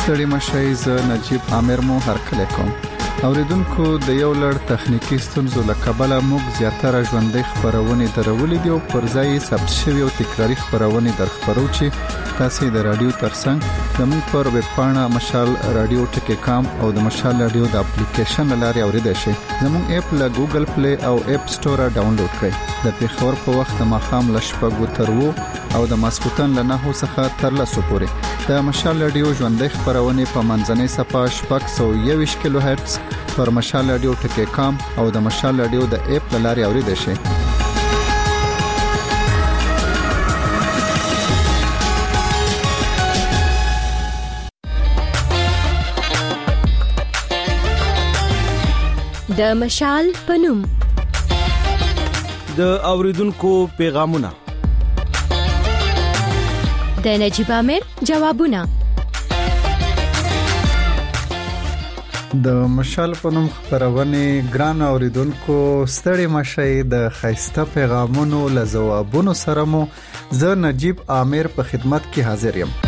ستړي مشئ، زه نجیب عامر مو هرکلی کوم. اوریدونکو د یو لړ تخنیکی ستونزو له کبله موږ زیاتره ژوندۍ خبرونه درولې دي او پر ځای ثبت شوی او تکراری خبرونه درخبرو چې تاسو د رادیو ترڅنګ زموږ پر ویب پاڼه مشال رادیو ټکی کام او د مشال رادیو د اپلیکیشن لارې اوریدئ شئ. زموږ اپ له ګوګل پلی او اپ سٹور ډاونلوډ کړئ. د پیښور په وخت د ماښام له 6 تر 9 او د ماسپوتن له 9 څخه تر 10 پورې د مشال رادیو ژوندۍ خبرونه په منځنۍ صفحه 621 کیلو هرتز پر مشال رادیو ټکی کام او د مشال رادیو د اپ لارې اوریدئ شئ. د مشال پنوم د اوریدونکو پیغامونه، د نجیب عامر جوابونه، د مشال پنوم خبرونه. ګران اوریدونکو ستړي مشئ، د خیسته پیغامونو له جوابونو سره مو زه نجیب عامر په خدمت کې حاضر یم.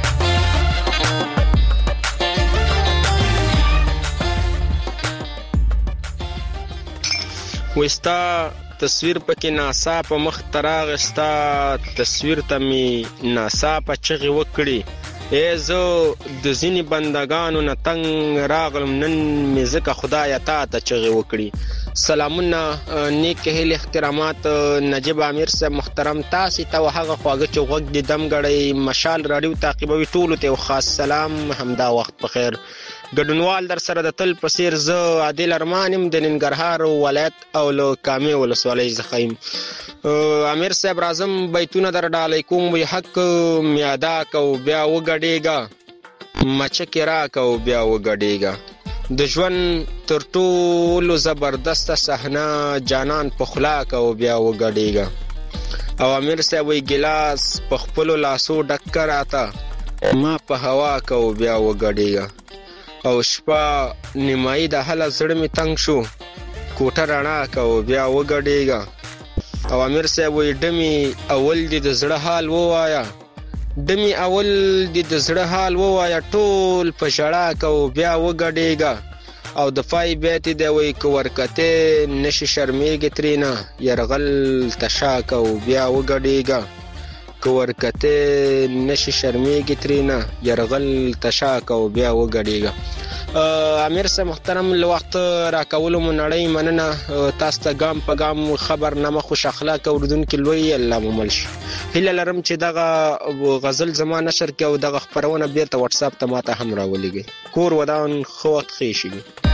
وستا تصویر پکې ناسا په مخ تراغستا تصویر ته می ناسا په چغي وکړي، زه د ځینی بندگانو نه تنگ راغلم، نن می زکه خدای تا ته چغي وکړي. سلامونه، نیک هیل احترامات نجیب عامر صاحب محترم، تاسو ته هغه خواږه چې وګ د دم غړی مشال رادیو تعقیبوي ټولو ته خاص سلام، همدا وخت بخیر. ګډونوال در سره د تل پسیر زه عادل ارمانم د ننګرهار ولایت او له کامې ولسوالۍ زخیم. امیر صاحب راځم بیتونه در ډالۍ کوم، وی حق میادا کو بیا وګډېګا، مچک را کو بیا وګډېګا، د ژوند تر ټولو زبردست صحنه جانان په خلا کو بیا وګډېګا. او امیر صاحب وی ګلاس په خپل لاسو ډکر آتا ما په هوا کو بیا وګډېګا. او شپه نیمای د حل زړه می تنگ شو کوټه رڼا کو بیا وګډېګا. او امیر صاحب وی ډمی اول د زړه حال ووایا، ډمی اول د زړه حال ووایا، ټول په شړا کو بیا وګډېګا. او د فای بیت دی وی کو ورکته نشي شرمېږي ترینا يرغل تشا کو بیا وګډېګا، کو ورکته نشي شرمېږي ترینا يرغل تشا کو بیا وګډېګا. امیر صاحب محترم، له وخت راکولو منړی مننه، تاسو ته ګام په ګام خبرنامه خوش اخلاق اوردونکو لوی الله ممل شي. هله لرم چې دغه غزل زما نشر کې او دغه خبرونه بیرته واتس اپ ته ماته هم راولېږي. کور ودان خو وخت خېشي.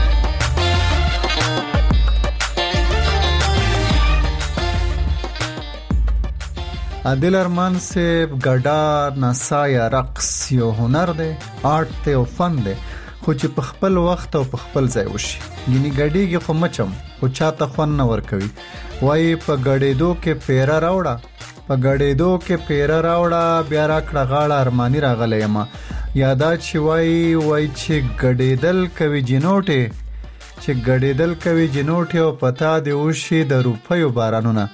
عادل ارمان صاحب، ګډا ناسا یا رقص یو هنر دی، آرت ته او فن دی، خو چې په خپل وخت او په خپل ځای وشي. ګینی ګډیږي خو مچم خو چاته خون نه ور کوي. وای په ګډېدو کې پیرا راوړه، په ګډېدو کې پیرا راوړه، بیا راکړه غاړه ارمانی راغلی ما یادا چې وای چې ګډېدل کوي جنوټه، چې ګډېدل کوي جنوټه او پتا دی وشي د روپیو بارانونه.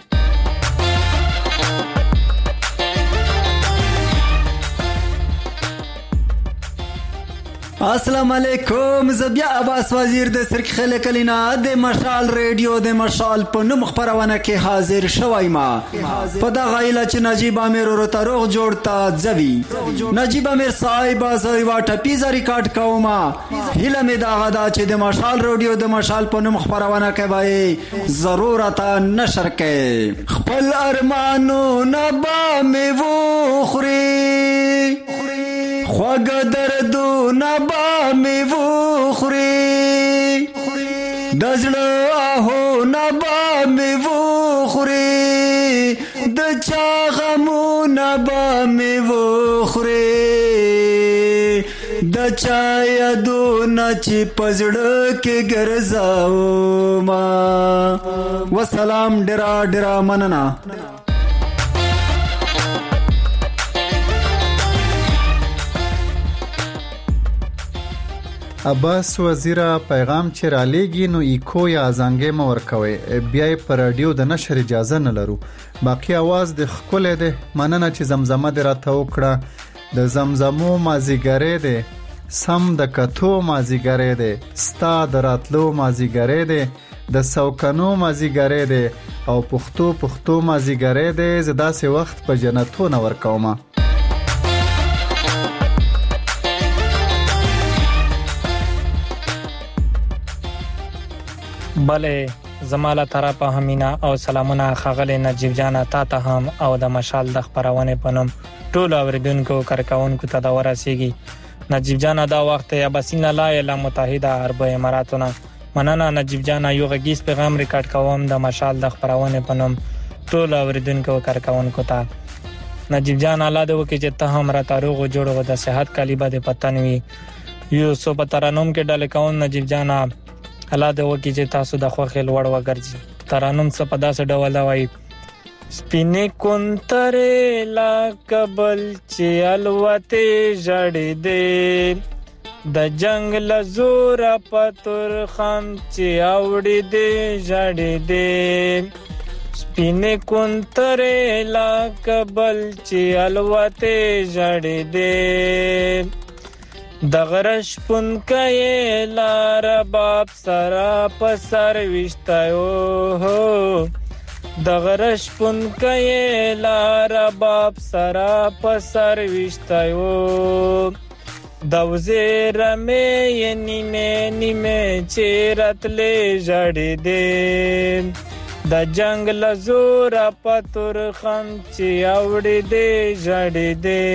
السلام علیکم، زبیا عباس وزیر د سرک خلک کلینا د مشال ریډیو د مشال په نوم خبرونه کې حاضر شوم. ما په دا غایله چې نجیب عامر ورو تاروغ جوړتا ځوی نجیب عامر صاحب زوی واټه پیزا ریکارډ کوما. هله می دا غدا چې د مشال ریډیو د مشال په نوم خبرونه کوي ضرورت نشر کې خپل ارمانو نبا می وخوري، خواږه دردو نبا می وخوري، د زړه آهو نبا می وخوري، د چا غمو نبا می وخوري، د چا یادو نچی پزړه کې ګرځاو ما. وسلام، ډیرا ډیرا مننه. عباس وزیره، پیغام چې را لېږي نو ایکو یا ازانګې مو ورکوي، بیا یې په رادیو د نشر اجازه نه لرو. باقي आवाज د ښکلی دی، مننه چې زمزمه دې راته وکړه. د زمزمو مازیګری دی، سم د کتو مازیګری دی، ستا د راتلو مازیګری دی، د سوکنو مازیګری دی او پښتو مازیګری دی. زه داسې وخت په جنتو نه ورکومه. بله زماله طرفه همینا او سلامونه ښاغلی نجیب جانه تا ته هم او د مشال د خپرونې په نوم ټولو اورېدونکو کارکوونکو ته دا ورسیږي. نجیب جانه دا وخت اباسین له لایحه متحده عربو اماراتونه مننه. نجیب جانه یو غږیز پیغام ریکارډ کوم د مشال د خپرونې په نوم ټولو اورېدونکو کارکوونکو ته. نجیب جانه الله دې وکړي چې ته هم راته روغ او جوړ او د صحت کالي به دې په تن وي. یو څو په ترنم کې ډلې کوم نجیب جانه الله دې وکړي چې تاسو د خوښې لوړ وګرځي. ترنم څه په داسې ډول دا وایي: سپینې کونترې لکه بل چې الوتې ژړېدې، د جنګ له زوره په تورخم چې اوړېدې ژړېدې. سپینې کونترې لکه بل چې الوتې ژړېدې، د غرش پونکې لار باب سره په سر وشتایو، د غرش پونکې لار باب سره په سر وشتایو، د وزیر مې نیمه چې راتلې ژړېدې، د جنگ له زوره په تورخم چې اوړېدې ژړېدې.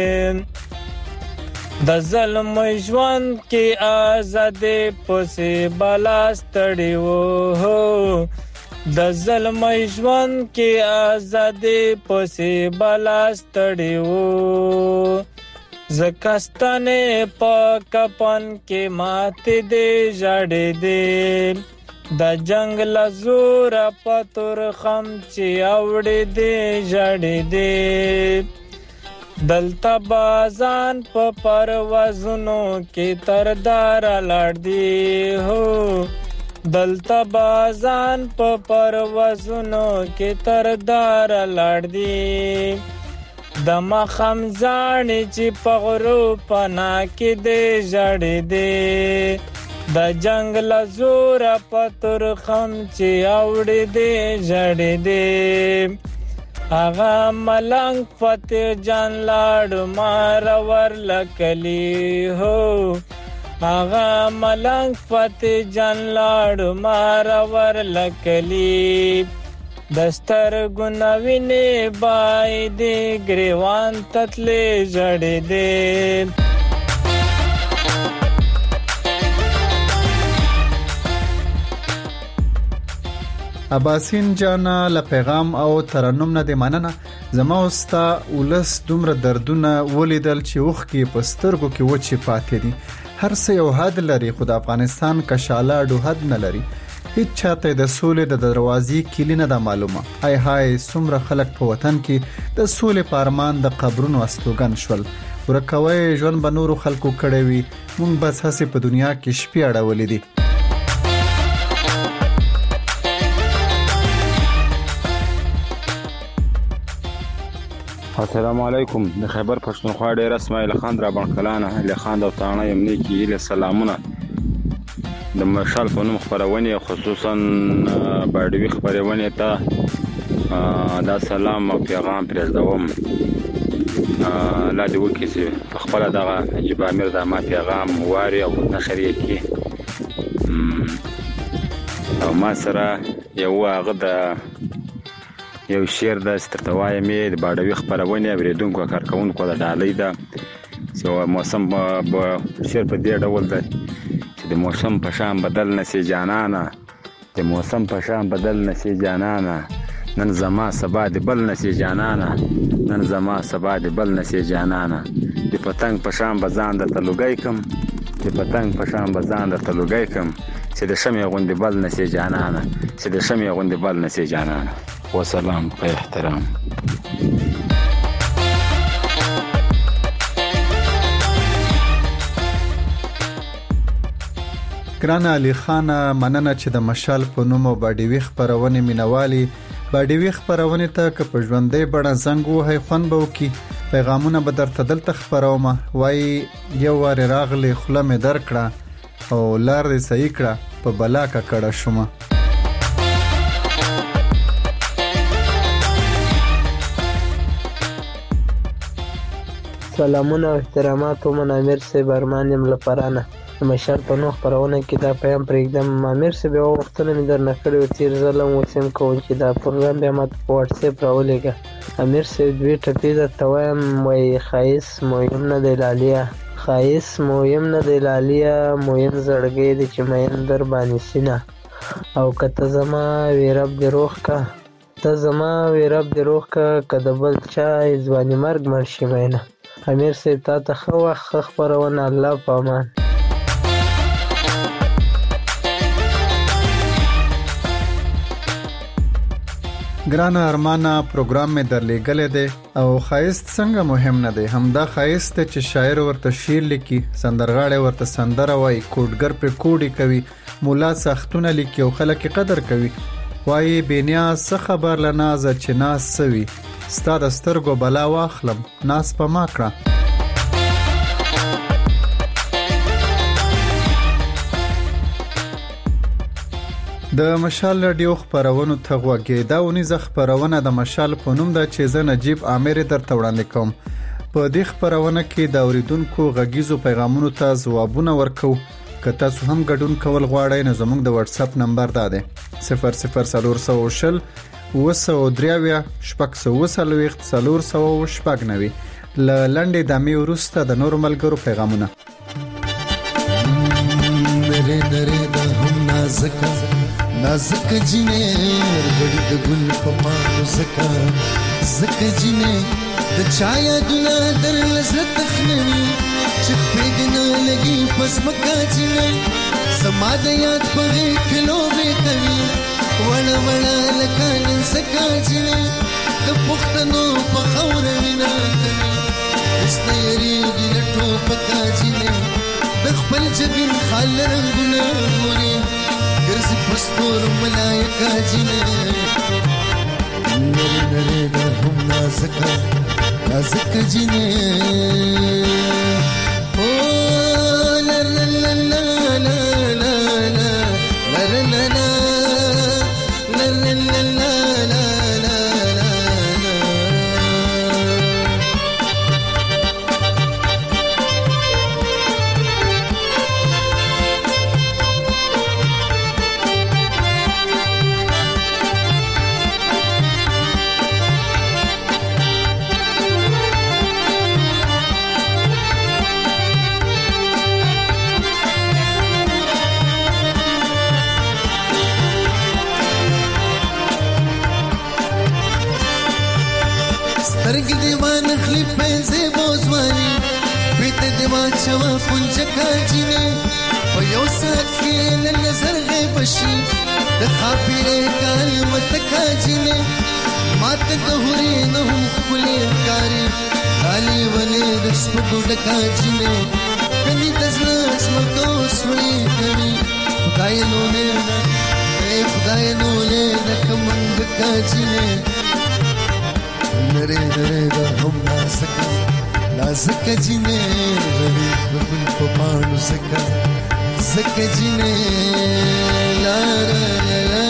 د ظلم ژوند کې آزادې پسې بلا ستړې وو، د ظلم ژوند کې آزادې پسې بلا ستړې وو، زکستانې په کپن کې ماتې دې ژړېدې، د جنگ له زوره په تورخم چې اوړېدې ژړېدې. دلته بازان په پروازونو کې تردار لاړ دی، هو دلته بازان په پروازونو کې تردار لاړ دی، د مخم ځاڼې چې په غرو پنا کې دې ژړېدې، د جنگ له زوره په تورخم چې اوړېدې ژړېدې. آغا ملنګ فتح جان لاړ مارور لکلی، هو آغا ملنګ فتح جان لاړ مارور لکلی، دستر ګناوینه بای دې ګریوان تتلې ژړېدې. اباسین جانا له پیغام او ترنم نه دې مننه. زما اوستا ولس دومره دردونه ولیدل چې وخت کې په سترګو کې وچې پاتې دي. هر څه یو حد لري، خو د افغانستان کشاله ډو حد نه لري. هیڅ چاته د سولې د دروازې کلی نه ده معلومه. هاي څومره خلک په وطن کې د سولې په ارمان د قبرونو استوګن شول. ورکوي ژوند به نورو خلکو کړی وي، مونږ بس هسې په دنیا کې شپې اړولې دي. السلام علیکم. د خیبر پښتونخوا ډیر اسماعیل خان را بنکلانه له خان د تانه یمنی کې له سلامونه. د مشال په نوم خبرونه خصوصا باډوي خبرونه ته دا سلام او پیغام پرېږدوم. لا دې وکړي چې په خپل دغه نجیب امیر د ما پیغام واري او نشر یې کړي. او ما سره یو هغه د یو شعر د سترتوای مې د باډوي خبرونه اوریدونکو کارکونکو د ډالۍ ده چې موسم په شعر په دې ډول ده چې د موسم په شان بدل نشي جانانا، د موسم په شان بدل نشي جانانا، نن زما سبا د بل نشي جانانا، نن زما سبا د بل نشي جانانا، د پتنګ په شان بزان د تلوګای کم، د پتنګ په شان بزان د تلوګای کم، چې د شمع غوندې بل نشي جانانا، چې د شمع غوندې بل نشي جانانا. وسلام په احترام. ګران علي خان مننه چې د مشال په نوم باډوي خبرونه مینوالي باډوي خبرونه ته که په ژوندۍ بڼه زنګ وهي خوند به وکي. پیغامونه به درته دلته خپروم. وای یو وار راغلی خوله مې در کړه او لار دې صحیح کړه په بلا ککړه شومه. سلامونه او احترامات ومن امیر صاحب ارمان یم له فرانه د مشال په نوح خپرونه کې دا پیام پرېږدم. امیر صاحب یوه غوښتنه مې درنه کړې وه تېر ځل هم اوس هم کوم چې دا پروګرام بیا ماته په واټساپ راولېږه. امیر صاحب دوې ټپې درته وایم. وایي ښایست مهم نه دی لالیه، ښایست مهم نه دی لالیه، مهم زړګی دی چې مین در باندې سینه. او که ته زما وې رب دې روغ که، ته زما وې رب دې روغ که، که د بل چا ځواني مرګ مړ شي مینه. امیر صاحب تا ته ښه وخت ښه خپرونه. الله په امان. ګرانه ارمانه پروګرام مې درلېږلی دی او ښایست څنګه مهم نه دی. همدا ښایست دی چې شاعر ورته شعر لیکي، سندرغاړی ورته سندره وایي، کوډګر پرې کوډې کوي، مولا ساختونه لیکي او خلک قدر کوي. وایي بېنیاز څه خبر له نازه چې ناز سوي، ستا د سترګو بلا واخلم ناز په ما کړه. د مشال رادیو خپرونو ته غوږی. دا اونیزه خپرونه د مشال په نوم ده چې زه نجیب عامر درته وړاندې کوم. په دې خپرونه کې د اوریدونکو غږیزو پیغامونو ته ځوابونه ورکو. که تاسو هم ګډون کول غواړئ نو زموږ د واتس اپ نمبر دا دی 00420 223 490 ل لنډې دمې وروسته د نورو ملګرو پیغامونه. نازک جنې ورګړي د ګل په مانو زکا زکا جنې د چا یادونه در لزړه تخنوي چې پرېږدي نه لګي پس مکا جنې زما د یاد په غېږ کې لوبې کوي وړه وړه لکه نن زکا جنې د پښتنو په خاوره وینا کوي هېڅ نه یېرېږي له ټوپکه جنې د خپل جبین خال رنګونه ګوري ګرځي پستور ملایکه جنې نری نری د هم نازکه نازکه جنې او لا لا لا لا لا لا لا لا لا لا سترګې دیوان خلی پنځه بوزواني بیت دیوان چوا پنځکا جنې په یو سات کې له نظر غیب شي د خاپیرې کال متکا جنې ماته د هوري نه هم خپلې کاری علي ولې د سپګو ډکا جنې کني د زړه سمکو سوري کوي خدای نو نه خدای نو نه کومنګ کا جنې نری نری دا هم نازکه نازکه جنې غړي بل په مانو زکه زکه جنې لا لا لا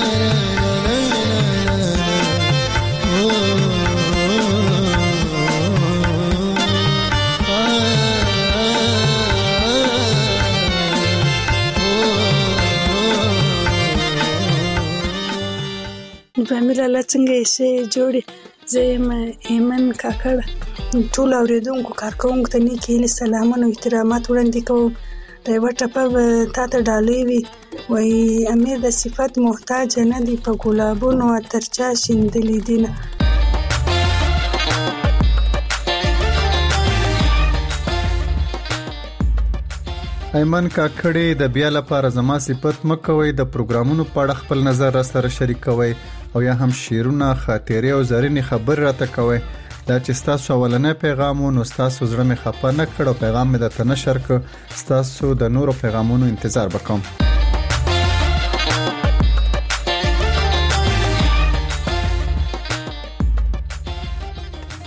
فامیل الله څنګه یې سه جوړي. زه یم ایمن کاکړ. ټول اوریدونکو کارکوونکو ته نیک هیلې سلامونه او احترامات وړاندې کوم. د یوه ټپه به تا ته ډالۍ وي. وایي امیر د صفت محتاج نه دی په ګلابونو اتر چا شیندلي دینه. ایمن کاکړې د بیا لپاره زما صفت مکوي. د پروګرامونو په اړه خپل نظر را سره شریکوي او یا هم شیرونه خاطرې او زرینې خبر راته کوي. دا چې تاسو اولنې پیغام نو تاسو زړه مې خپه نه کړو، پیغام مې درته نشر ک. تاسو د نورو پیغامونو انتظار وکم.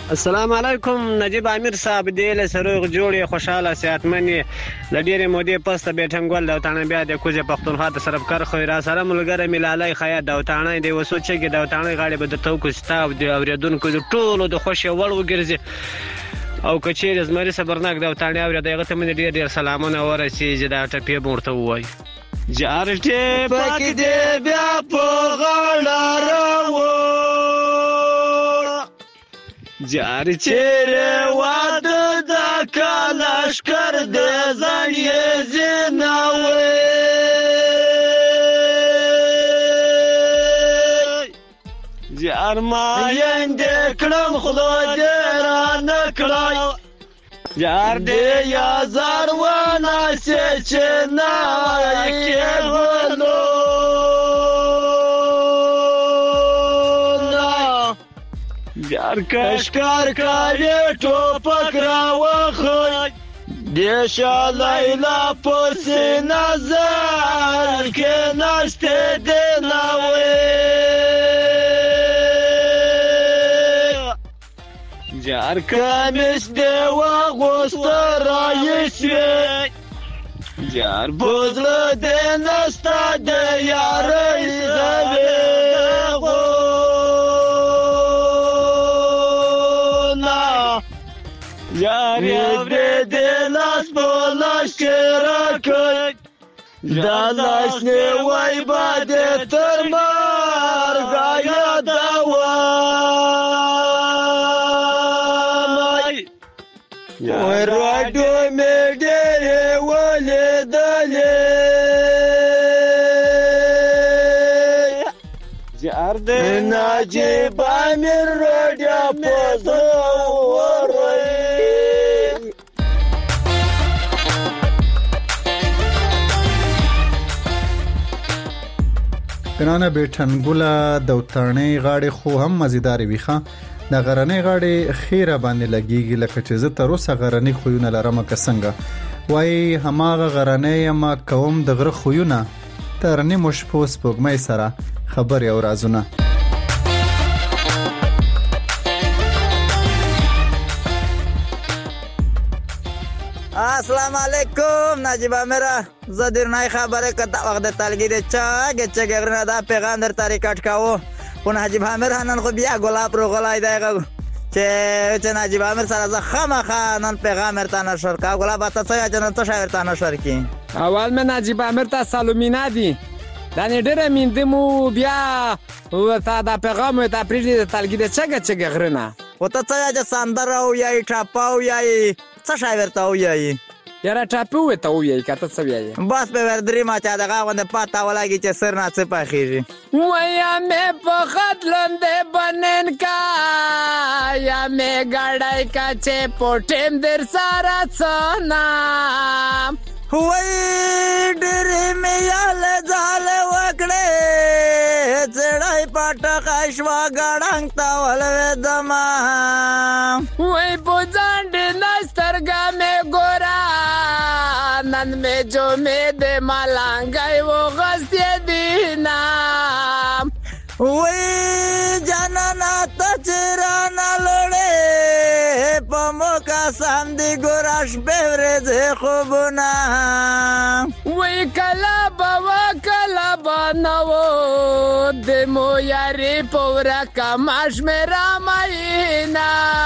السلام علیکم نجیب امیر صاحب دې له سروغ جوړې خوشاله صحتمنې د ډېرې مودې پس ته بیټنګول د وطن بیا د کوزې پښتونخوا ته صرف کار خو را سره ملګری ملالای خیا د وطن دی وسو چې د وطن غاړي به د توکو ستاب دی اوریدونکو د ټولو د خوشي وړ وګرځي او کچېر زمري صبرناک د وطن اورید دغه ته من ډېر سلامونه ورسېږي دا ټپې ورته وای جارټه پکې دې بیا په غاړه راو جار چیرې واده د کلشکر د ځانې زیناوي جار ما یندې کړم خدای دې را نه کړای جار دې یا زار ونه سې چې نه کې بلو جار کشکار کاری ټوپک را وخی دیشا لیلا پسی نظر که نشته دلاوی جار کمیس دیوا غوست رایشوی جار بزر دی نستا دی یاری زوی یاری ابری دیلاس بولاش کرکای دالاش نیوی باده تر مرگایا دوامای وی رادو میدیه ولی دلی جارد نجیب امیر رادیا پزوری کنانه بیٹنګوله د وطنۍ غاړې خو هم مزیدار وي ښه د غرنۍ غاړې خیره باندې لګیږي لکه چې زه تر اوسه غرنۍ خویونه لرم که څنګه وای هماغه غرنۍ ما کوم د غره خویونه تر نیمو شپو سپوږمۍ سره خبرې او رازونه السلام علیکم نجیب امیر زدیر نای خبره کته وخت تلګری چاګه غرنه دا پیغام در طریقټ کاوه خو نجیب امیر نن خو بیا ګلاب رو غلای دی چې نجیب امیر سره زه خامخا نن پیغام ورته نشر کا ګلاب تاسو ته نن څه ورته نشر کی اول مې نجیب امیر ته سلامونه دي دا نه ډېر میندمو بیا ورته دا پیغام ته پریږدي تلګری چاګه غرنه وته څه سندره او یا ټاپاو یا څه شاورته وایي یاره ټاپو ته وایي کته څه وایي بس په وردري ما چا دغه غونډه پاته ولګي چې سر نه څه پخېږي ویا مې په خطلند بنن کا یا مې ګړای کا چې پټم در سارا څنا وای ډېر مې یال ځال وکړې چړای پټه خښوا ګړنګ تا ولې دما وای بوزاند نسترګا مې ګورا نن مې جو مې د ملنګای و غسې دینا وای جانانا تچرانا لړې پمو کا سم دی ګوراش بهرز خوبنا وای کلا نو د مو یاري پورا کماش میرا ماینا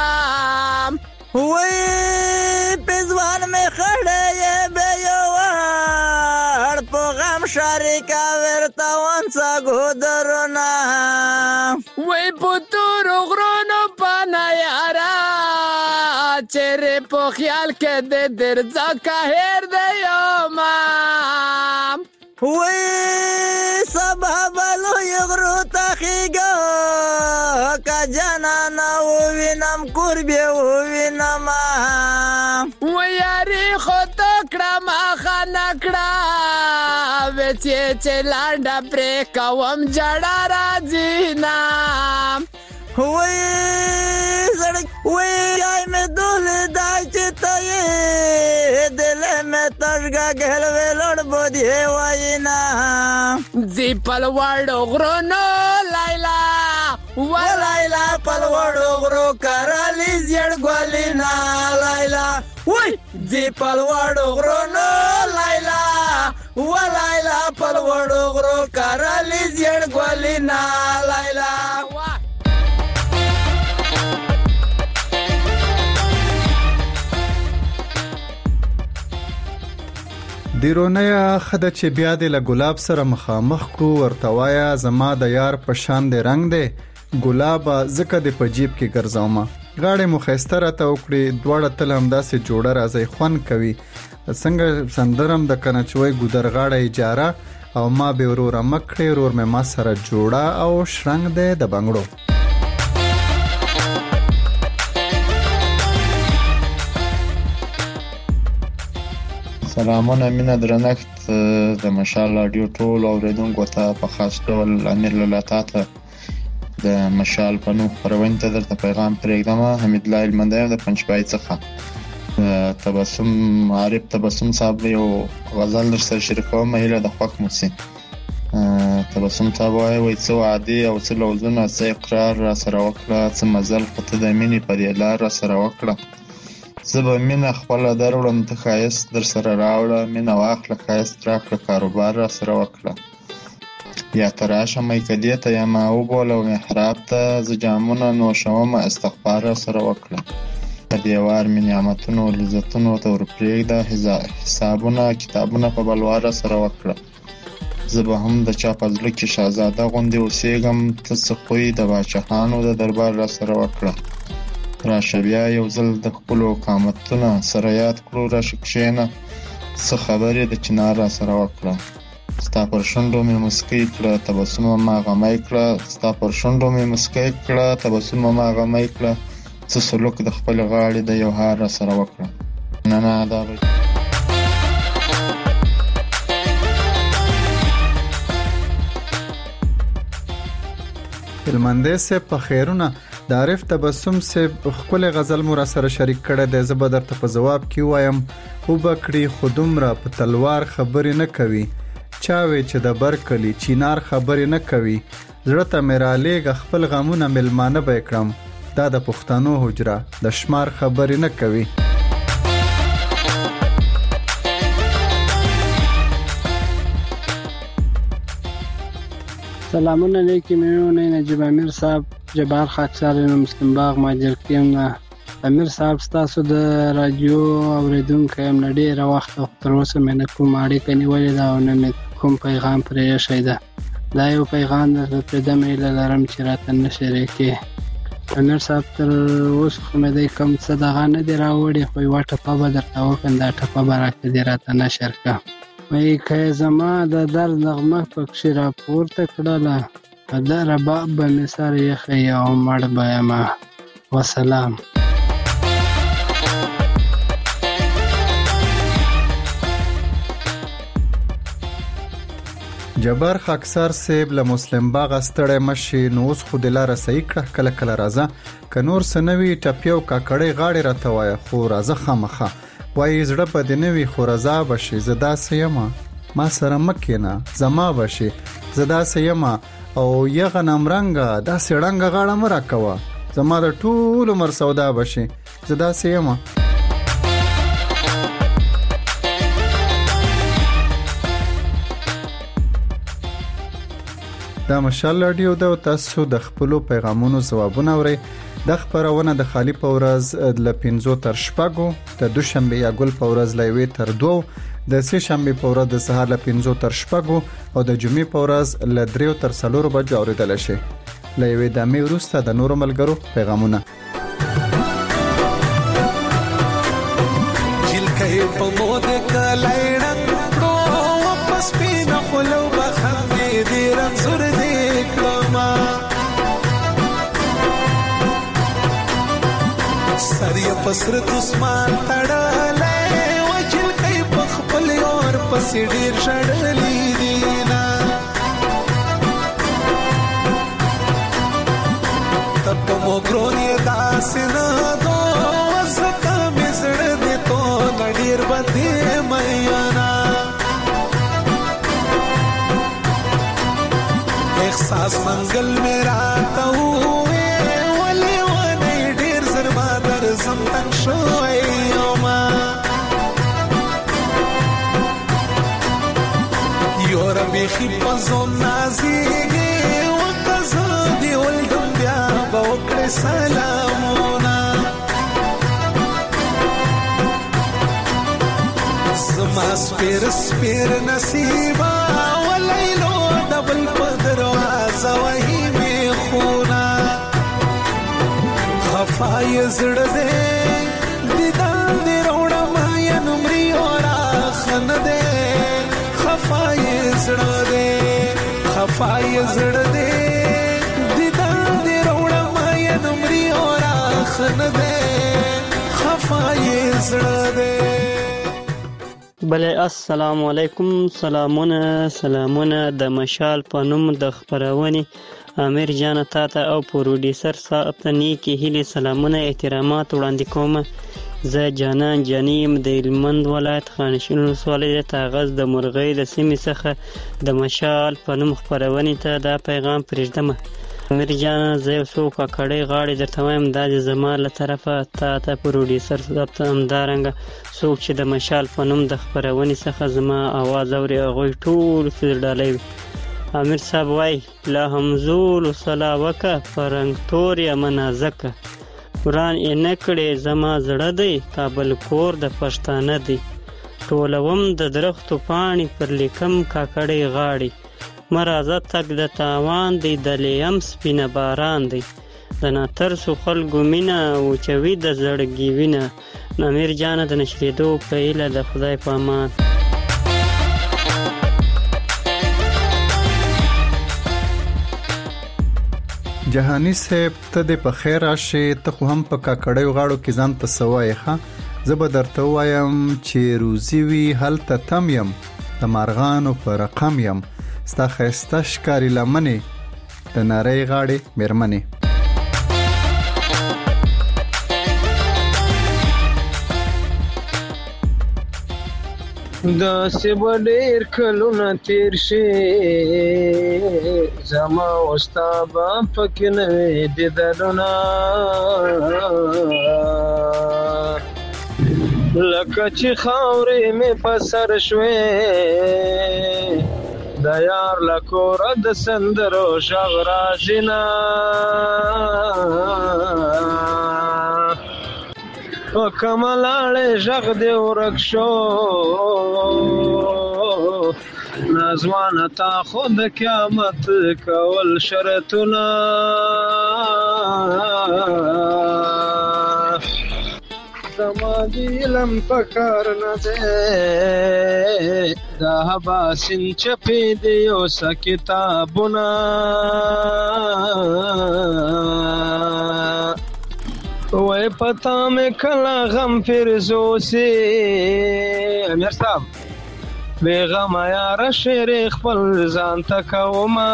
وای پزوان می خړې به یو هر په غم شریکا ورتا وانڅ ګودرنا وای پتور غرونو پانا یارا چیرې په خیال کې د درځه کا هر دی ما وای سبب لو یغرو تخیګه کا جنانا وینم قربي وینم وای یاري خو تکړه ما خنکړه وچې لاندې پرې کوم جړا راځي نا وای زړ وای مې دل دای چې ته دل مې تشګه ګل ولړ بودې واینا زی پلوړ غرونو لایلا ولایلا پلوړو غرو کرالی زیړ ګولینا لایلا وای دی پلوړو غرو نو لایلا ولایلا پلوړو غرو کرالی زیړ ګولینا لایلا دیرونیا خده چې بیا د ګلاب سره مخامخ کو ورتوایا زما د یار په شان د رنگ دی ګلاب زکه د پجیب کې ګرځاومه غاړې مخستر ته وکړي دواړه تل هم داسې جوړه راځي خوان کوي څنګه سندرم د کنچوي ګودر غاړه اجاره او ما به ورور مکړې ورور مې ما سره جوړه او شرنګ دی د بنگړو سلامونه مینه درنښت د مشال رادیو ټول اوریدونکو ته په خاص ډول امیر للاتا ته د مشال په نوم خپرونې ته درته پیغام پرېږدم حمید الله المندی د پنجپای څخه تبسم عارف تبسم صاحب یو غزل درسره شریکوم هیله د خوښ مو سي تبسم صاحب وایي څه وعدې او څه لوزونه څه اقرار را سره وکړه څه مزل خو ته د مینې په دې لار را سره وکړه زه به مینه خپله دروړم ته ښایست در سره راوړه مینه واخله ښایست راکړه کاروبار را سره وکړه یا ته راشه میکدې ته یا ما وبوله محراب ته زه جامونه نوشومه استغفار را سره وکړه په دې وار مې نعمتونو لذتونو ته ورپرېږده حسابونه کتابونه په بلوار را سره وکړه زه به هم د چا په زړه کې شهزاده غوندې اوسېږم ته څه خوی د باچهانو د دربار را سره وکړه راشه بیا یو ځل د خپلو قامتونه سره یاد کړو راشه کښېنه څه خبرې د چنار را سره وکړه ستا پر شونډو مې مسکی کړه تبسم ما غمی کړه ستا پر شونډو مې مسکی کړه تبسم ما غمی کړه څه سلوک د خپل غاړې د یو هار را سره وکړه نه دا به هلمندی سے په خیرونه د عارف تبسم سے خپل غزل مو را سره شریک کړه د زبر درته په جواب کې وایم او بکړي خودم را په تلوار خبرې نه کوي چاوي چې د برکلی چینار خبرې نه کوي زړه ته میرالیګ خپل غمونه ملمانه به کړم دا د پښتنو حجره د شمار خبرې نه کوي سلامونه لیکي مېونه نجیب امیر صاحب جبار خاکسار مسلم باغ ماجر کېم امیر صاحب تاسو د رادیو اوریدونکو هم ډېر وخت تر اوسه مې نه کوم اړیکه نیولې ده او نه مې کوم پیغام پرې ایښی ده دا یو پیغام درته پرېږدم هیله لرم چې راته نشرې کې امیر صاحب تر اوسه خو مې دی کوم څه دغه نه دی راوړی خو یوه ټپه به درته وکړم دا ټپه به راته دې راته نشر کړه وایي که زما د درد نغمه پکښې راپورته کړله په ده رباب به مې سر ایښی او مړ به یمه وسلام جبار خاکسار صاحب له مسلم باغ ستړی مشي نو اوس خو د لاره صحیح کړه کله کله راځه که نور څه نه وي ټپیو کاکړۍ غاړې راته وایه خو راځه خامخه وایي زړه به دې نه وي خو رضا به شي زه داسې یمه ما سره مه کښېنه زما به شي زه داسې یمه او یغه نمرنګه داسې ړنګه غاړه مه راکوه زما د ټول عمر سودا به شي زه داسې یمه دا مشال رادیو د تاسو د خپلو پیغامونو ځوابونه اورئ د خبرونه د خالی په ورځ ل 5 تر 6 د دوشنبه یا ګل په ورځ ل 1 تر 2 د سه شنبه په ورځ د سهار ل 5 تر 6 او د جمعې په ورځ ل 3 تر 4 بجو اوریدل شي ل یوې د مې وروسته د نورو ملګرو پیغامونه جیل کوي په مود کلایړن کو واپس پینا خلو بخمه دې رنزور دې کلمه سړی پسر دسمان تړلې وجل کوي په خپل اور پس ډیر شړلې دینا تب مو ګرونی داسنه دو زکه مزړ دې تو نډیر باندې میانا احساس منګل مې راته ووې ولې ونې ډېر زر ما درځم تنګ شوی یوما یوره بیخي په ځون نازېږې وکه زه دې ولدم بیا به وکړې سلامونه زما سپیر سپیر نصیبه ولیلو دبل په دروازه وهي مې خونه خفای زړه دې دیدن دې روړه ما یا نمرې اوراخن دې خفای زړه دې دیدن دې روړه ما یا نمرې اوراخن دې خفای زړه دې بله السلام علیکم سلامونه د مشال په نوم د خپرونې امیر جان تاته او پروډوسر صاحب ته نیکی هیلې سلامونه احترامات وړاندې کوم زه جانان جانیم د هلمند ولایت خانشین ولسوالۍ د تاغز د مرغۍ د سیمې څخه د مشال په نوم خپرونې ته دا پیغام پرېږدمه امیر جان زه یو څو کاکړۍ غاړې درته وایم دا د زما له طرفه تا ته پروډوسر صاحب ته همدارنګه څوک چې د مشال په نوم د خپرونې څخه زما اواز اوري هغوی ټول فزر ډالۍ وي امیر صاحب وایي لا همزول صلا وکه په رنګ تور یمه نازکه وران یې نه کړې زما زړه دی کابل کور د پښتانه دی ټولوم د درختو پاڼې پر لیکم کاکړۍ غاړې مرازه تک د تاوان دی د لیم سپینه باران دی د ناترسو خلکو مینه وچوي د زړګي وینه امیر جانه د نشریدو په هیله د خدای په امان جهانی صاحب ته د په خیر راشي ته خو هم په کاکړیو غاړو کې ځان ته سوای ښه زه به درته وایم چې روزي وي هلته تم یم د مارغانو په رقم یم ستا ښایسته ښکاري لمنې د نرۍ غاړې میرمنې داسې به ډېر کلونه تېر شي زما او ستا به پکې نه وي دیدنونه لکه چې خاورې مې په سر شوې د یار له کوره د سندرو غږ راشي نه په کومه لاړې غږ دې ورک شو نازوانه تا خو د قیامت کول شرطونه زما د علم په کار نه دی دا حباسین چپې دی یو څه کتابونه وای پتا مې کله غم فرزوسي امیر صاحب بیغم یار شعر خپل ځان ته کومه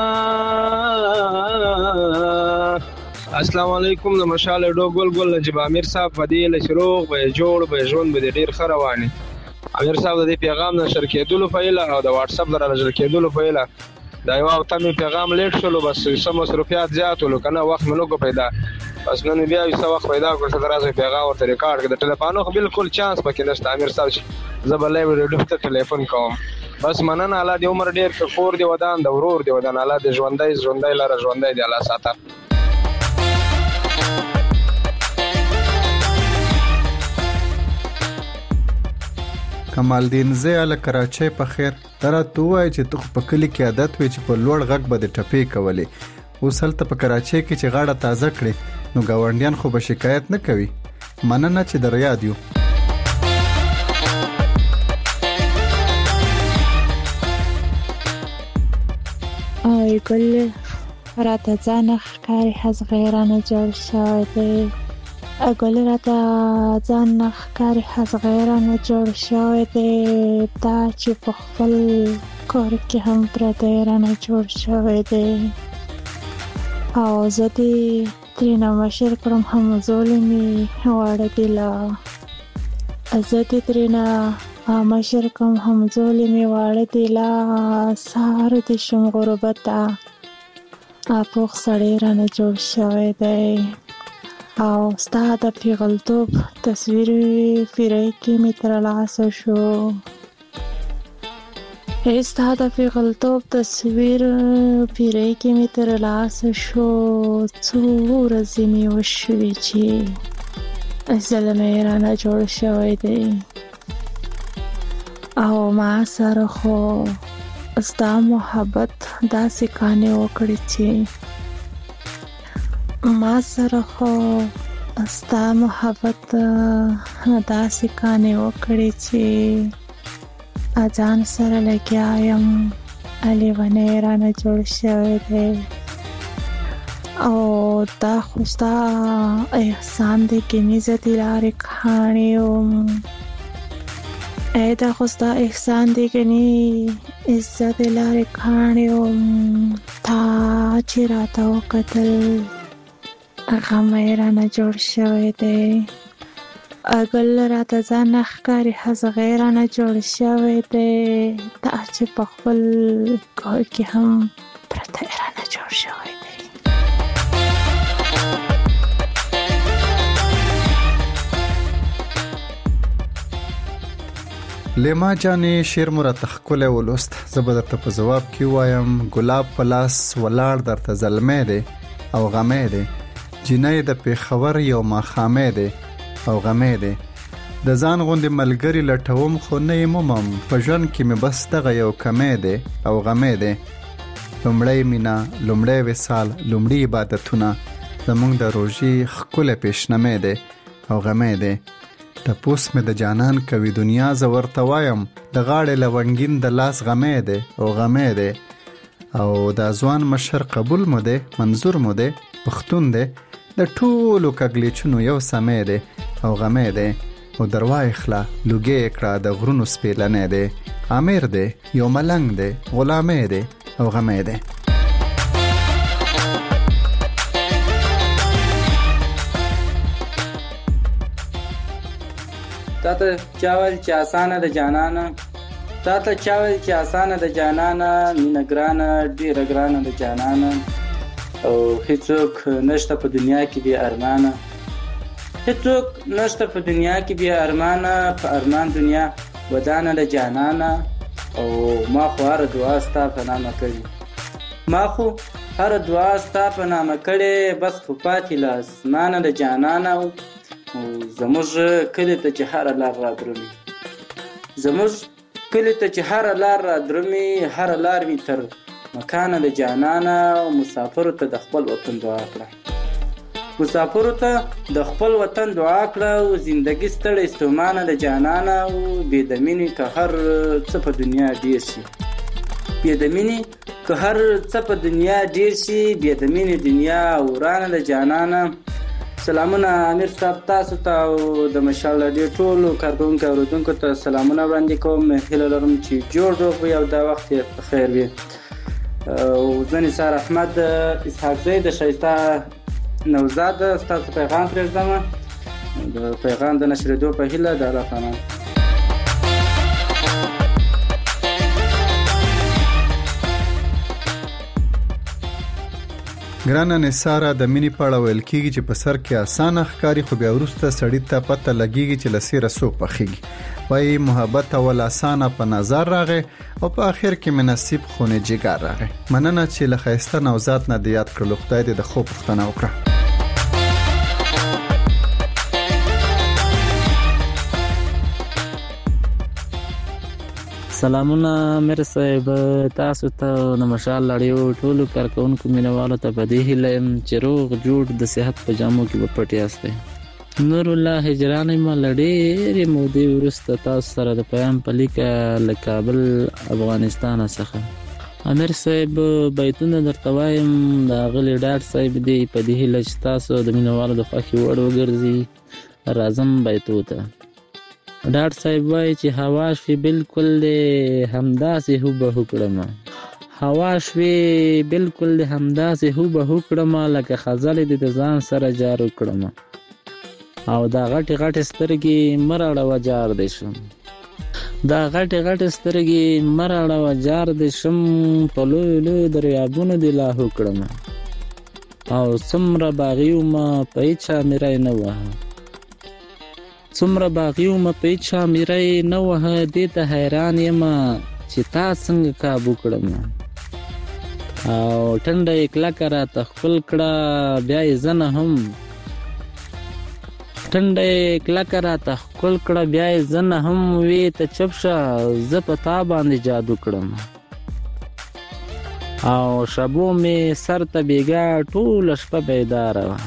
السلام علیکم د مشال ډو ګل ګل نجیب امیر صاحب فدیل شروع به جوړ به ژوند به ډیر خرواني امیر صاحب د پیغام نشر کېدلو فایل او د واتس اپ درا نشر کېدلو فایل دا یو او تاسو پیغام لیټ شولو بس سم مصرفيات زیاتولو کنه وخت منو پیدا بس نن بیا یو څه وخت پیدا کړ چې درازه پیغام ورته ریکارډ کړ د ټلیفونو خو بالکل چانس پکې نشته امیر صاحب زبر لایو ریډیو ته ټلیفون کوم بس مننه الله دې عمر ډیر کفور دی ودان د ورور دی ودان الله دې ژوندۍ لاره ژوندۍ دی الله ساته کمال دین زه له کراچۍ په خیر درته وای چې ته په کلی کې عادت وي چې په لوړ غږ به د ټپې کولې اوس هلته په کراچۍ کې چې غاړه تازه کړې نو ګاونډیان خو به شکایت نه کوي مننه چې در یاد یو آی ګل راته ځان ښکاري حزغیرانه جوړ شوی دی ګل راته ځان ښکاري حزغیرانه جوړ شوی دی دا چې په خپل کور کې هم پردی رانه جوړ شوی دی او زه دې ترېنه مشر کړم همزولې مې واړه دي لا زه دې ترېنه مشر کړم همزولې مې واړه دي لا سهار دې شم غربته پوخ سړی رانه جوړ شوی دی او ستا د پیغلتوب تصویر پیری کې مې تر لاسه شو. ستا د پیغلتوب تصویر پیری کې مې تر لاسه شو. څو ورځې مې وشوې چې زلمی رانه جوړ شوی دی او ما سره خو ستا محبت داسې کانې وکړې چې ځان سره لګیا یم لیونی رانه جوړ شوی دی او دا خو ستا احسان دی کني زه دې لارې کاڼې وم. دا خو ستا احسان دی کني زه دې لارې کاڼې وم. تا چې راته وکتل غم یې رانه جوړ شوی دی. ګل راته ځان نه ښکاري هغې رانه جوړ شوی دی. دا چې په خپل کور کې هم پرته یې رانه جوړ شوی دی. لیما جانې شعر مو راته ښکلی ولوست. زه به درته په ځواب کې وایم ګلاب په لاس ولاړ درته زلمی دی او غمی دی. جینۍ د پېښور یو ماښامی دی او غمی دی. د ځان غوندې ملګري لټوم خو نه یې مومم. په ژوند کې مې بس دغه یو کمی دی او غمی دی. لومړی مینه، لومړی وصال، لومړي عبادتونه زمونږ د روژې ښکلی پیشنمی دی او غمی دی. تپوس مې د جانان کوي دنیا زه ورته وایم د غاړې لونګین د لاس غمی دی او غمی دی. او دا ځوان مشر قبول مو دی، منظور مو دی، پښتون دی، د ټولو کږلېچونو یو سمی دی او غمی دی. او درواي خلا لوګي کړه د غرونو سپېلنې دی. امیر دی، یو ملنګ دی، غلامې دی او غمی دی. تاته چاول چې آسانه د جانانه، تاته چاول چې آسانه د جانانه، مینه ګرانه ډیره ګرانه د جانانه. او هیڅوک نشته په دنیا کې بې ارمانه، هیڅوک نشته په دنیا کې بې ارمانه. په ارمان دنیا ودانه د جانانه. او ما خو هر دعا ستا په نامه کړې، ما خو هر دعا ستا په نامه کړې. بس خو پاتې له اسمانه د جانانه. او زموږ کلی ته چې هر لار را درومي، زموږ کلی ته چې هر لار را درومي، هر لار می تر مکانه د جانانه. مسافر ته د خپل وطن دعا کړه، مسافر ته د خپل وطن دعا کړه. او زندگی ستړی ستومانه د جانانه. او بې د مینې که هر څه په دنیا ډیر شي، بې د مینې که هر څه په دنیا ډیر شي، بې د مینې دنیا ورانه د جانانه. سلامونه امیر صاحب تاسو ته او د مشال راډیو ټولو کارکونکو اوریدونکو ته سلامونه وړاندې کوم. هیله لرم چې جوړ روغ وي او دا وخت یې په خیر وي. او زه نثار احمد اسحاق زی د ښایسته نوزاد ستاسو پیغام پرېږدم. د پیغام د نشرېدو په هیله د الله تعالی. ګرانه نثاره، د مینې په اړه ویل کېږي چې په سر کې اسانه ښکاري خو بیا وروسته سړي ته پته لګېږي چې له سیره څوک پخېږي. وایي محبت اول اسانه په نظر راغی او په آخر کې مې نصیب خونې جګار راغی. مننه چې له ښایسته نوزاد نه د یاد کړلو. خدای دې د خوب پوښتنه وکړه. سلامونه امیر صاحب، تاسو ته د مشال راډیو ټولو کارکونکو مینوالو ته په دې هیله یم چې روغ جوړ د صحت په جامو کې به پټ یاستئ. نور الله هجران ما لډېرې مودې وروسته تاسو سره د پیام په لیکه له کابل افغانستان څخه. امیر صاحب بیتونه درته وایم د اغلې ډاډ صاحب دی په دې هیله چې تاسو د مینوالو د خوښې وړ وګرځي. راځم بیتو ته. ډاډ صاحب وایي چې هوا شوي بالکل دی همداسې هوبهو کړمه، هوا شوي بالکل دی همداسې هوبهو کړمه، لکه خزلې دې د ځان سره جارو کړمه. او دا غټې غټې سترګې مه راړوه جار دې شم، دا غټې غټې سترګې مه راړوه جار دې شم، په لویو لویو دریابونو دې لاهو کړمه. او څومره باغي وم په هیچا میری نه وهه څومره باغي وم په هیچا میری نه وهه دې ته حیران یم چې تا څنګه کابو کړم او ټنډه یې کلکه راته ښکل کړه بیا یې زه نه هم ټنډه یې کلکه راته ښکل کړه بیا یې زه نه هم وې ته چپ شه زه په تا باندې جادو کړم او شبو مې سر ته بیګا ټوله شپه بیداره وه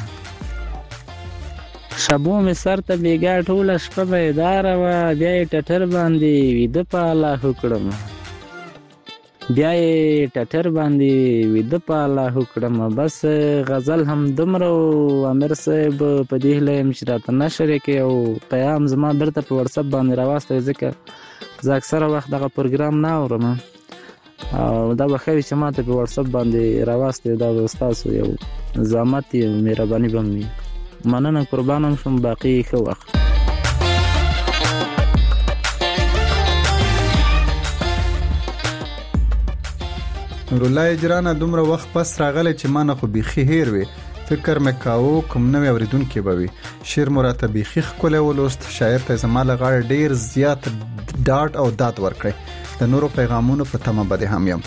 شبو مې سر ته بیګا ټوله شپه بیداره وه بیا یې ټټر باندې ویده په الله کړم بیا یې ټټر باندې ویده په الله کړم بس غزل هم دومره و امیر صاحب په دې هیله یم چې راته نشر یې کړې او پیام زما بیرته په وټساپ باندې راواستوئ ځکه زه اکثره وخت دغه پروګرام نه اورم او دا به ښه وي چې ماته په وټساپ باندې راواستوئ دا به ستاسو یو زحمت یې مهرباني به هم وي مننه قربان هم شم باقي ښه وخت نورالله اجرانه دومره وخت پس راغلی چې ما نه خو بیخي هیر وي فکر مې کاوه کوم نوی اورېدونکی به وي شعر مو راته بیخي ښکلی ولوست شاعر ته زما له غاړې ډېر زیات ډاډ او داد ورکړی د نورو پیغامونو په تمه به دې هم یم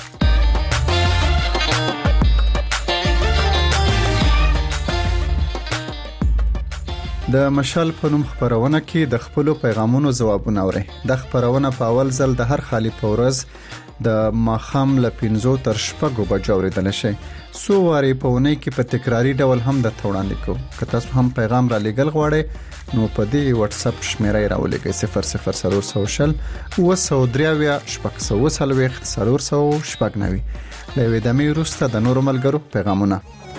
د مشال په نوم خپرونه کې د خپلو پیغامونو ځوابونه اورئ د خپرونه په اول ځل د هر خالي په ورځ د ماښام له 5 تر 6 بجو اورېدلی شئ څو وارې په اونۍ کې په تکراري ډول هم درته وړاندې کوو که تاسو هم پیغام را لیږل غواړئ نو په دې واتساپ شمیره یې راولېږئ 00320 943 440 له یوې دمې وروسته د نورو ملګرو پیغامونه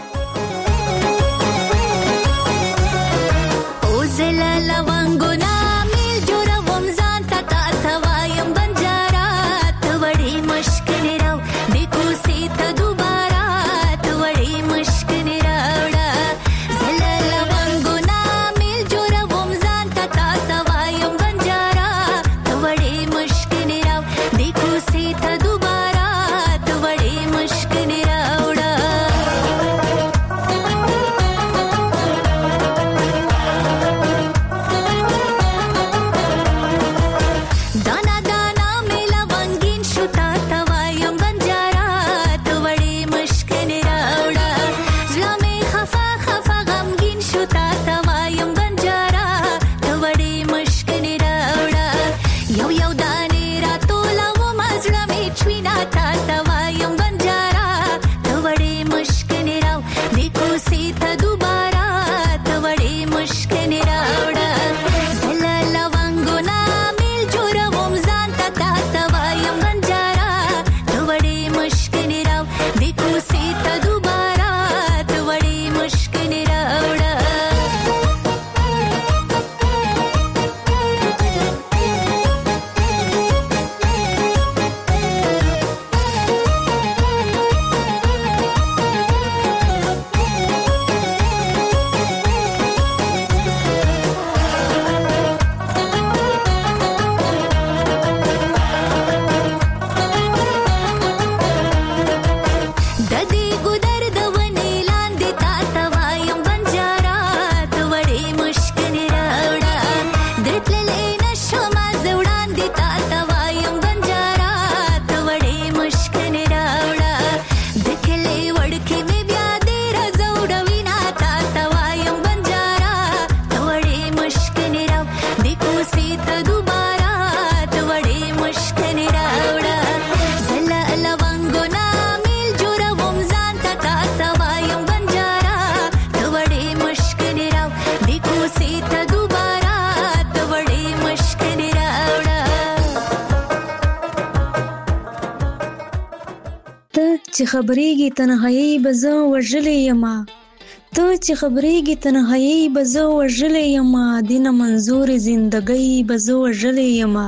چې خبرېږي تنهایی به زه وژلې یمه ته چې خبرېږي تنهایی به زه وژلې یمه دینه منظور زندګۍ به زه وژلې یمه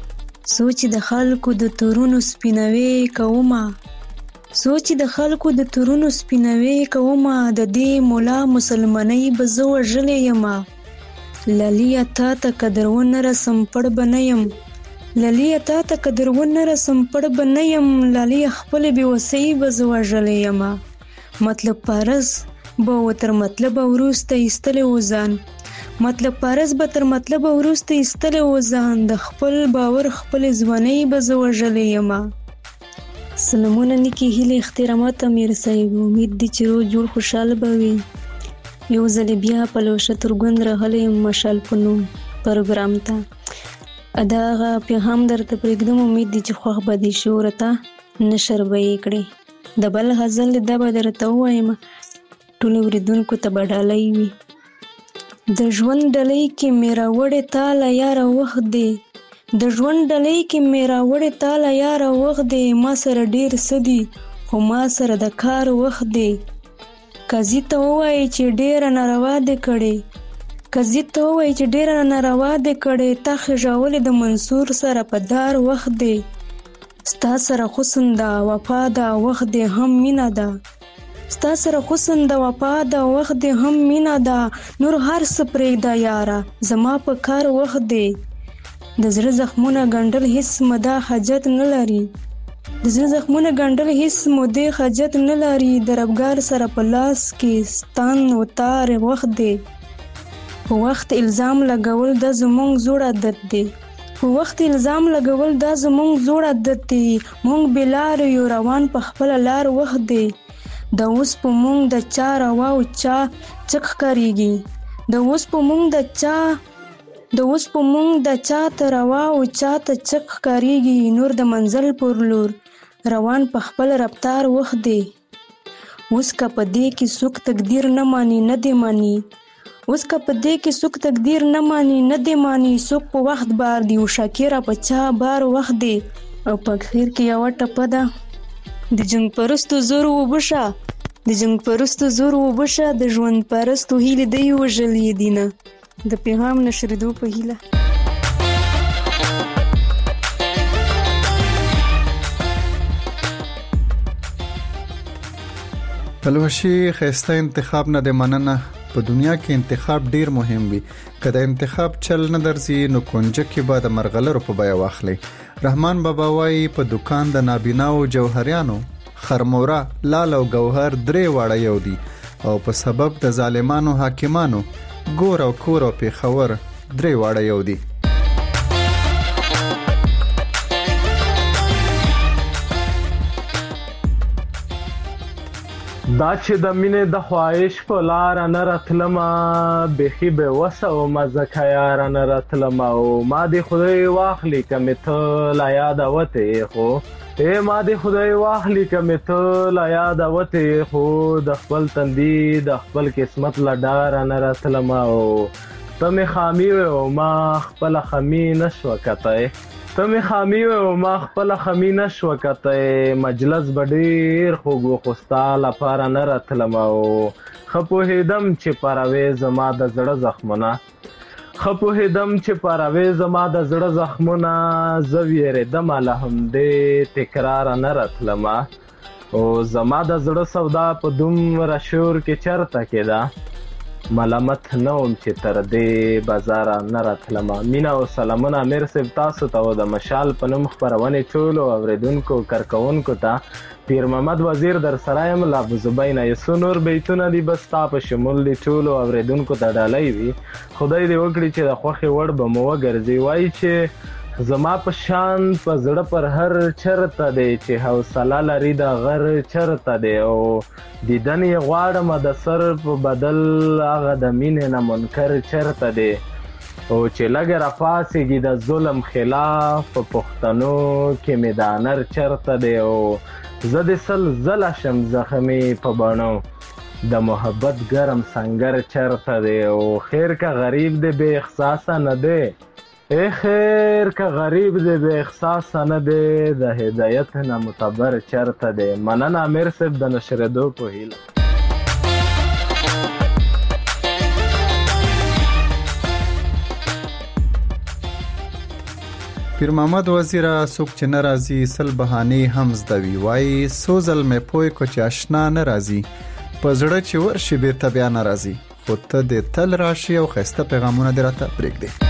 سوچ د خلکو د تورونو سپینوي کومه سوچ د خلکو د تورونو سپینوي کومه د دې مولا مسلمانۍ به زه وژلې یمه لالیا تا ته قدرونه رسم پړ بنیم لالیا تا ته قدرونه رسم پړ بنیم لالیا خپل بې وسۍ به زه وژلې یمه مطلب پارس به تر مطلب وروسته ایستلی و ځان مطلب پرس به تر مطلب وروسته ایستلی و ځان د خپل باور خپل ځوانۍ به زه وژلی یمه. سلامونه نیکې هیلې احترامات امیر صاحب، امید دی چې روغ جوړ خوشحاله به وي. یو ځلې بیا پلوشه ترګوند راغلی یم مشال په نوم پروګرام ته. د هغه پیغام درته پرېږدم، امید دی چې خوښ به دې شي ورته نشر به یې کړې. د بل غزل دا به درته ووایم ټولو اورېدونکو ته به ډالۍ وي. د ژوند ډلۍ کې مې راوړې تاله یاره وخت دی، د ژوند ډلۍ کې مې راوړې تاله یاره وخت دی، ما سره ډېر څه دي خو ما سره د کار وخت دی. قاضي ته ووایي چې ډېره ناروا دې کړې، قاضي ته ووایي چې ډېره ناروا دې کړې، تا خېژولې د منصور سره په دار وخت دی. ستا سره حسن ده وفا ده وخت دې هم مینه ده، ستا سره حسن د وفا د وخت دې هم مینه ده، نور هر څه پرېږده یاره زما په کار وخت دی. د زړه زخمونه ګنډل هېڅ مده حاجت نه لري، د زړه زخمونه ګنډل هېڅ مودې حاجت نه لري، د ربګار سره په لاس کې ستان و تار وخت دی. په وخت الزام لګول دا زموږ زوړ عادت دی، په وخت الزام لګول دا زموږ زوړ عادت دی، موږ بې لارې یو روان په خپله لار وخت دی. د اوس په مونږ د چا روا او چا چک ښکارېږي، د اوس په مونږ د چا ته روا او چا ته چک ښکارېږي، نور د منزل پر لور روان په خپل رفتار وخت دی. اوس که په دې کې څوک تقدیر نه مانی نه دی مانی، اوس که په دې کې څوک تقدیر نه مانی نه دی مانی، څوک په وخت بار دی او شاکره په چا بار وخت دی. او په اخر کې یوه ټپه ده، د جنگ پرستو زور وبشه، د جنگ پرستو زور وبشه، د ژوند پرستو هیلې دی وژلې دینه. د پیغام نشریدو په هیله. پلوشي ښایسته انتخاب نه دی مننه. په دنیا کې انتخاب ډیر مهم وي، که د انتخاب چل نه درځي نو کونجکې به د مرغلرو په بیه واخلي. رحمان بابا وایي په دکان د نابیناو جوهریانو خرموره لال او گوهر درې واړه یو دي، او په سبب د ظالمانو حاکمانو ګور او کور او پیښور درې واړه یو دي. دا چې د مینې د خواهش په لاره نه راتلمه، بیخي بېوسه ومه ځکه یاره نه راتلمه، او ما دې خدای واخلي که مې ته لا یاده وتې خو ما دې خدای واخلي که مې ته لا یاده وتې خو، د خپل تندي د خپل قسمت له ډاره نه راتلمه، او ته مې خامي وې او ما خپله خمي نه شوه کتی، ته مې خامي وې او ما خپله خمي نه شوه کتی، مجلس به ډېر خوږ و خو ستا لپاره نه راتلمه، او ښه پوهېدم چې پروې زما د زړه زخمونه، ښه پوهېدم چې پروې زما د زړه زخمونه، زه ویرېدمه له همدې تکراره نه راتلمه، او زما د زړه سودا په دومره شور کې چرته کېده، ملامت نه وم چې تر دې بازاره نه راتلمه. مینه او سلامونه امیر صاحب تاسو ته او د مشال په نوم خپرونې ټولو اورېدونکو کارکوونکو ته. پیر محمد وزیر در سره یم له ابوزبینه. یو څو نور بیتونه دي بس ستا په شمول دي ټولو اورېدونکو ته ډالۍ وي. خدای دې وکړي چې د خوښې وړ به مو وګرځي. وایي چې زما په شان په زړه پر هر چرته دی چې حوصله لري د غر چرته دی، او دیدن یې غواړم د سر په بدل هغه د مینې نه منکر چرته دی، او چې لږ راپاڅېږي د ظلم خلاف په پښتنو کې مې د انر چرته دی، او زه د سل ځله شم زخمي په بڼو د محبت ګرم سنگر چرته دی، او خیر که غریب دی بې احساسه نه دی، ای خیر که غریب دی بې احساسه نه دی، د هدایت نه متبر چرته دی. مننه امیر صاحب د نشرېدو په هیله. پیر محمد وزیره څوک چې نه راځي سل بهانې هم زده وي. وایي څو ځل مې پوی کو چې اشنا نه راځي، په زړه چې ورشي بېرته بیا نه راځي، خو ته دې تل راشي او ښایسته پیغامونه دې راته پرېږدې.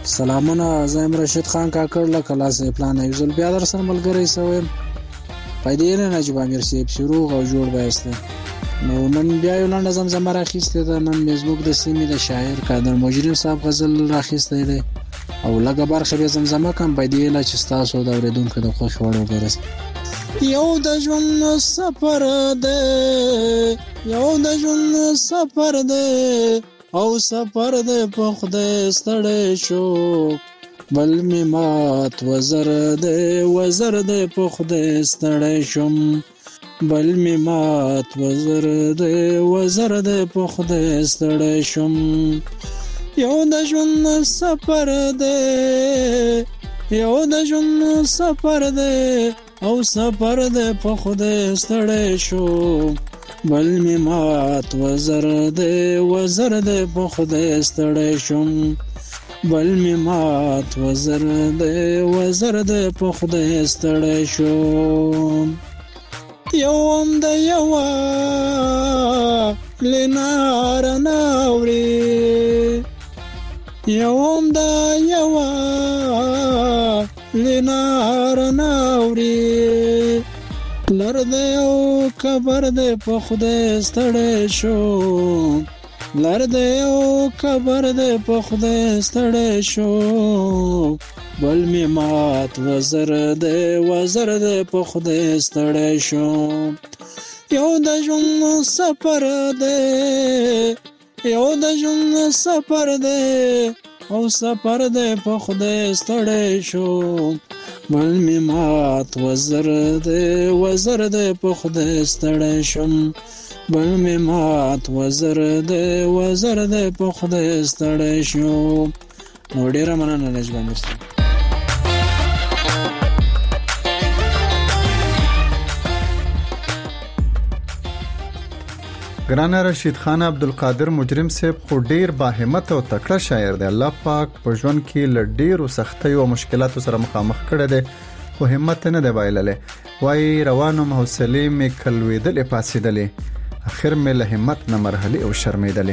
سلامونه، زه یم رشید خان کاکړ له کلاسې پلان یو ځل بیا در سره ملګری شوم. پیدې نه نجیب امیر صاحب شروع او جوړ بایسته. نو نن بیا یو لنډه زمزمه راخیستې ده. نن مې زموږ د سیمې د شاعر قادر مجرم صاحب غزل راخیستی دی او لږه برخه بیا زمزمه کوم پیدې له چې ستاسو د اورېدونکو د خوښې وړ وګرځي. یو د ژوند سفر دی، یو د ژوند سفر دی او سفر دی په خدای ستړی شو، بل می مات وزر دی، وزر دی په خدای ستړی شم، بل می مات وزر دی، وزر دی په خدای ستړی شم. یو د ژوند سفر دی، یو د ژوند سفر دی او سفر دی په خدای ستړی شو، بل می مات وزر دی، وزر دی په خدای ستړی شم، بل می مات وزر دی، وزر دی په خدای ستړی شم. یو هم د یوه لنار ناوړي، یو هم د یوه لنار ناوړي، لر دی او کبر دی په خدای ستړی شو، لر دی او کبر دی په خدای ستړی شو، بل می مات وزر دی، وزر دی په خدای ستړی شو. یو د ژوند سفر دی، یو د ژوند سفر دی او سفر دی په خدای ستړی شو، بل می مات وزر دی، وزر دی په خدای ستړی شم، بل می مات وزر دی، وزر دی په خدای ستړی شو. نو ډیره مننه نجیب امیر صاحب. ګرانه رشید خان عبدالقادر مجرم صاحب خو ډیر باهمت او تکړه شاعر دی. الله پاک په ژوند کې له ډیرو سختیو او مشکلاتو سره مخامخ کړی دی خو همت نه دی بایللی. وایي روانو حوصلې مې کلوېدلې پاسېدلې، اخر مې له همت نه مرحلې او شرمېدلې.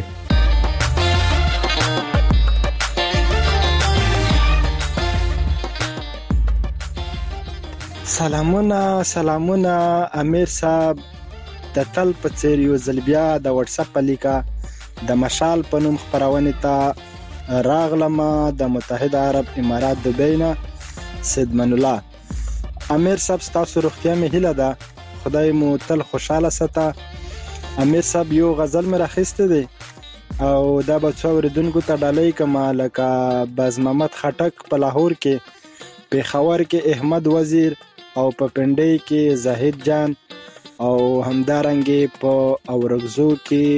سلامونه سلامونه امیر صاحب، د تل په څیر یو ځل بیا د واتس اپ په لیکه د مشال په نوم خپرونې ته راغلم د متحده عرب امارات دبی نه. سیدمن الله امیر صاحب، ستاسو روغتیا مې هیله ده، خدای مو تل خوشحاله ساته. امیر صاحب یو غزل مې راخیستی دی او دا به څو اورېدونکو ته ډالۍ کړم، لکه باز محمد خټک په لاهور کې، پېښور کې احمد وزیر او په پنډۍ کې زاهد جان او همدارنګې په اورګزو کې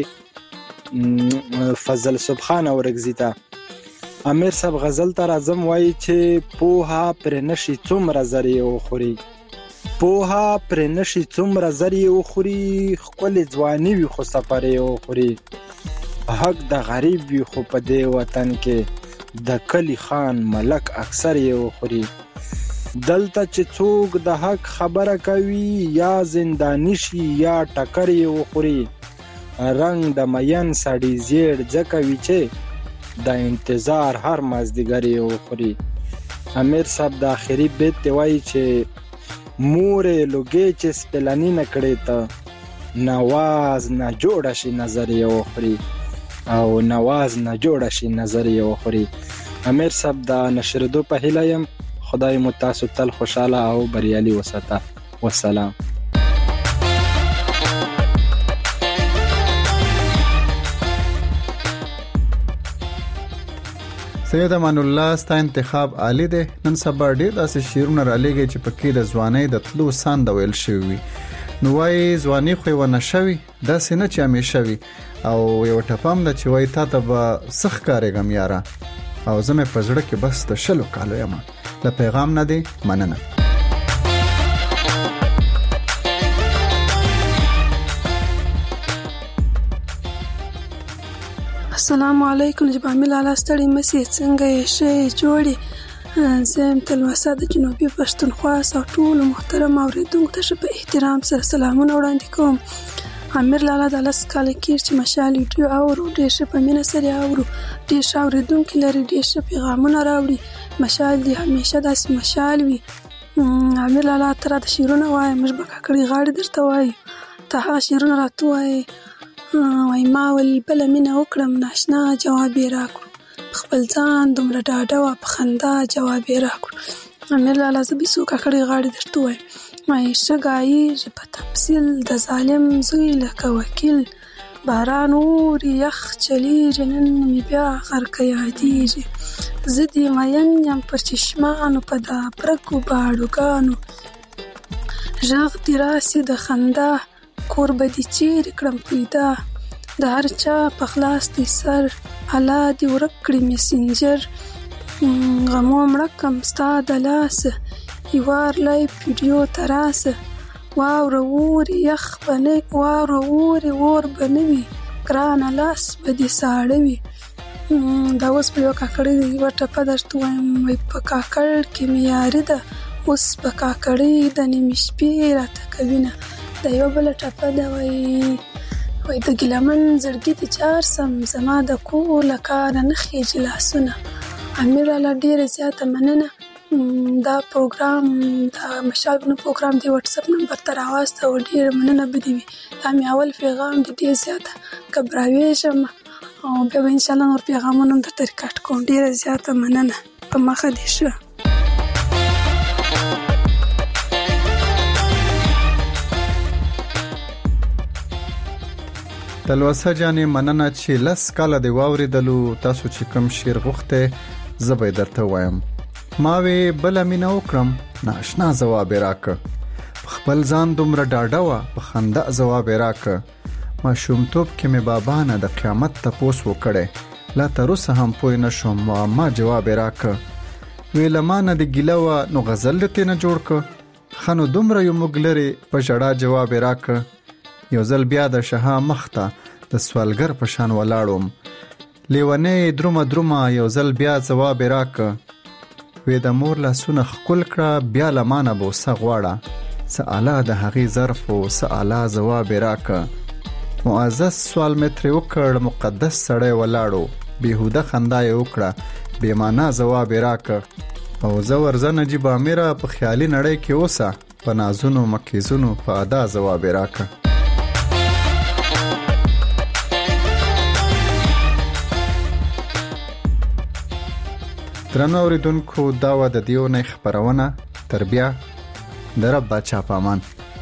فضل سبحان اورګزی ته. امیر صاحب غزل ته راځم، وایي چې پوها پر نشي څومره زری وخوري، پوها پر نشي څومره زری وخوري، ښکلې ځواني وي خو سفر یې وخوري، حق د غریب وي خو په دې وطن کې د کلی خان ملک اکثر یې وخوري. دلته چې څوک د حق خبره کوي یا زندانی شي یا ټکر یې وخوري، رنگ د مین سړي زیړ ځکه وي چې د انتظار هر مازدیګر یې وخوري. امیر صاحب د آخري بیت ته وایي چې مورې لوګې چې سپلنی نه کړې ته نواز نه جوړه شي نظر یې وخوري، او نواز نه جوړه شي نظر یې وخوري. امیر صاحب د نشریدو په هیله یم، خدای مو تاسو تل خوشاله او بریالي وساته. والسلام. سید امان الله، ستا انتخاب عالی دی. نن سبا ډیر داسې شعرونه رالیږي چې پکې د ځوانۍ د تلو ساند ویل شوی وي. نو وایي ځواني خو یو نشوي، داسې نه چې همیشه وي، او یو ټپام ده چې وایي تا ته به څه ښکارېږم یاره، او زه مې په زړه کې بس د 20 کالو یم. له پیغام نه دی مننه. السلام علیکم جبامیل الله ستړي مسي، څنګه یې ښه جوړې؟ زه یم تلوسه د جنوبي پښتونخوا او ټولو محترم اورېدونکو ته په احترام سره سلامونه وړاندې کوم. امیر لالا د 10 کاله کېږي چې مشال ویډیو اورو، ډېر ښه په مینه سره اورو، ډېر ښه اورېدونکي لري، ډېر ښه پیغامونه راوړي. مشال دې همیشه داسې مشال وي. امیر لالا ته راته شعرونه وایه، موږ به کاکړۍ غاړې درته وایو، ته هغه شعرونه راته وایې. وایي ما ول بله مینه وکړم ناشنا جواب یې راکړو، خپل ځان دومره ډاډه وه په خندا جواب یې راکړو. امیر لالا زه به څو کاکړۍ غاړې درته وایم. وایي ښه ګایېږي په تمثیل د ظالم زوی لکه وکیل، باران اوري یخ چلیږي نن مې بیا غرقه یادېږي، زه دې مین یم پر چشمانو په دا برګو باړوګانو، غږ دې راسي د خندا کور به دې چیرې کړم پیدا، د هر چا په خلاص دې سر الله دې ورک کړي مسنجر، غمو مړه کم ستا د لاسه یوار لایف ویډیو ته راسه، واوره اوري یخ به نه واوره اوري اور به نه وي ګرانه لاس به دې ساړه وي. دا اوس په یوه کاکړۍ یوه ټپه درته وایم. وایي په کاکړ کې مې یاري ده اوس په کاکړۍ د نیمې شپې راته کوینه. دا یوه بله ټپه ده. وایي د ګیلمن زړګي دې جار سم زما د کور له کاره نه خېږي لاسونه. امیر لالا ډېره زیاته مننه. دا پروګرام د مشال پنوم پروګرام دی واتساپ نمبر ته راواسته او ډېره مننه به دې وي. دا مې اول پیغام دی، ډېر زیاته ګبراویږم او بیا به انشاءالله نور پیغامونه هم درته ریکارډ کوم. ډېره زیاته مننه، په مخه دې ښه. تلوسه جانې مننه چې 10 کاله دې واورېدلو. تاسو چې کوم شعر غوښتی زه به یې درته وایم. ما وې بله مینه وکړم ناشنا ځواب یې راکړه، په خپل ځان دومره ډاډه وه په خندا ځواب یې راکړه، ماشومتوب کې مې بابا نه د قیامت تپوس وکړی، لا تر اوسه هم پوه نه شوم ما جواب یې راکړه، وې له ما نه دې ګیله وه نو غزل دې ترې نه جوړ کړه، ښه نو دومره یو موږ لرې په ژړا جواب یې راکړه، یو ځل بیا د شها مخ ته د سوالګر په شان ولاړم، لیونی درومه درومه یو ځل بیا ځواب یې راکړه، وې د مور لاسونه ښکل کړه بیا له ما نه بوسه غواړه، څه اعلی د هغې ظرف و څه اعلی ځواب یې راکړه، معزز سوال مې ترې وکړ مقدس سړی ولاړو، بېهوده خندا یې وکړه بې معنا ځواب یې راکړه، او زه ورځه نجیب امیره په خیالي نړۍ کې اوسه، په نازونو مکیزونو په ادا ځواب یې راکړه. درنو اوریدونکو دا وه د دې اونۍ خپرونه. تر بیا د رب باچا په امان.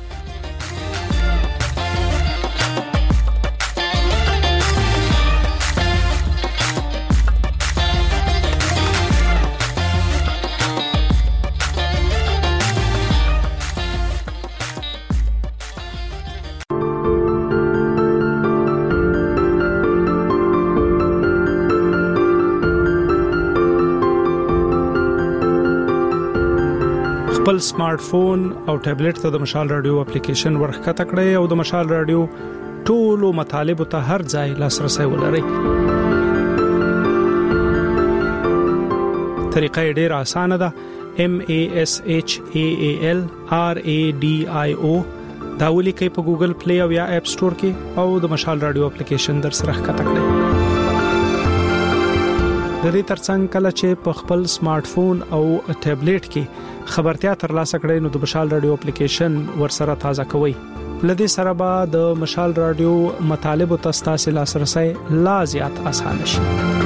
خپل سمارټ فون او ټابلیټ ته د مشال رادیو اپلیکیشن ورښکته کړئ او د مشال رادیو ټولو مطالبه ته هر ځای لاسرسي ولرئ. طریقه ډېره اسانه ده. MASHAALRADIO دا ولیکئ په ګوګل پلی او یا اپ سٹور کې او د مشال رادیو اپلیکیشن در سره ښکته کړئ. د دې ترڅنګ کله چې په خپل سمارټ فون او ټابلیټ کې خبرتیا ترلاسه کړئ نو د مشال رادیو اپلیکیشن ورسره تازه کوئ. لدې سره به د مشال رادیو مطالب او تاسو لاسرسي لا زیات اسانه شي.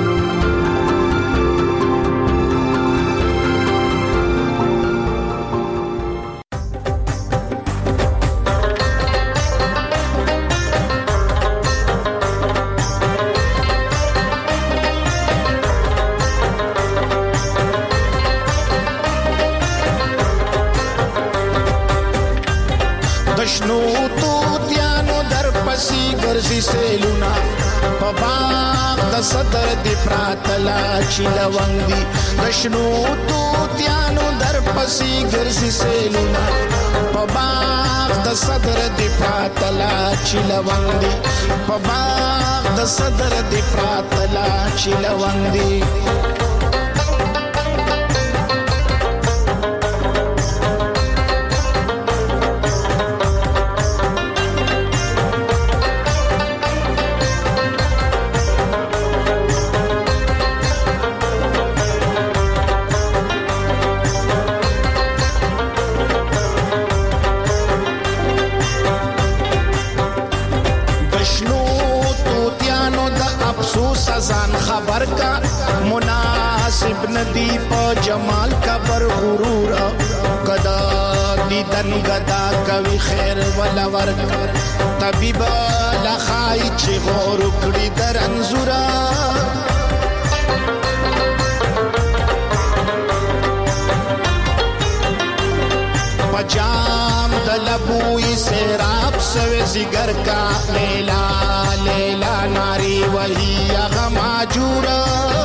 لونګي دشنو توتیانو در پسې ګرځي سیلونه په باغ د صدر دی پراتلا چې لونګي په باغ د صدر دی پراتلا چې لونګي په جمال کبر غرور کدا دیدن غدا کوي خیر ولا ورک طبيب لخای چې غور کړی در انزورا پجام دلبوی سیراب سوی زگر کا لیلا لیلا ناری وہی اغم آجورا